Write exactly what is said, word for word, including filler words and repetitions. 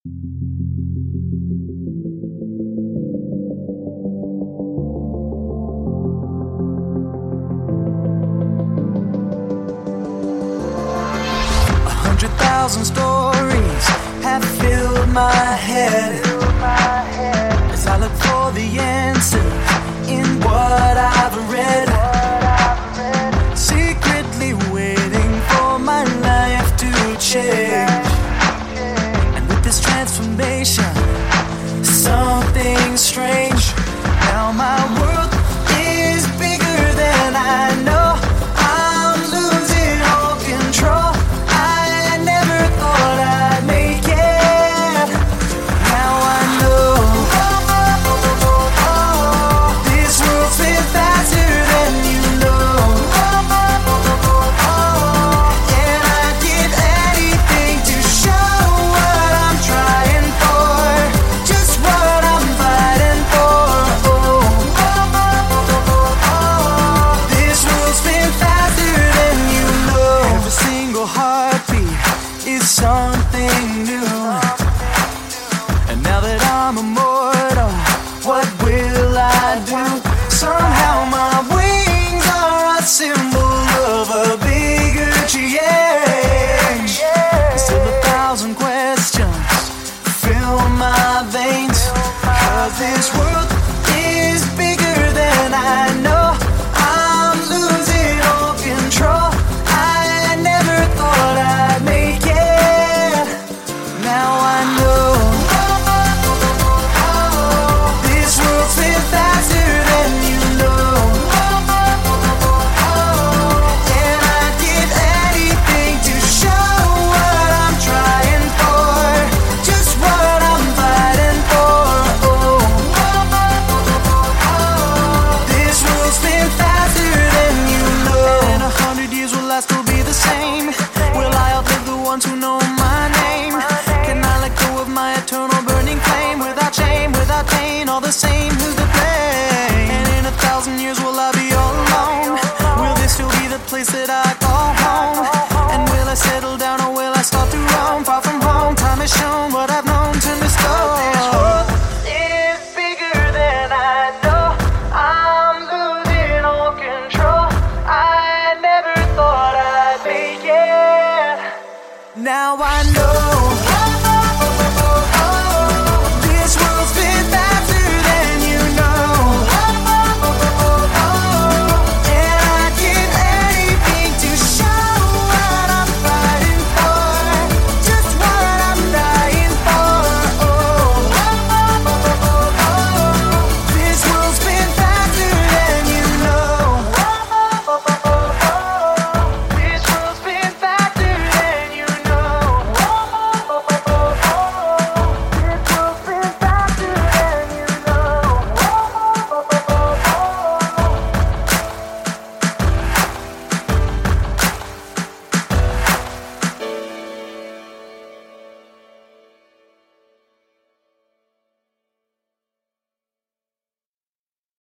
A hundred thousand stories have filled my head as I look for the answers in what I've read, secretly waiting for my life to change. And with this transformation, something strange. Now my world is bigger than I know. I'm losing all control. I never thought I'd make it. Now I know this world's been faster than you know. And I'd give anything to show what I'm trying for, just what I'm fighting for. Oh, this world's been faster than you know. Every single heartbeat is something new. And now that I'm immortal, what will I do? Somehow my wings are a symbol of a bigger change. Still a thousand questions fill my veins, 'cause this world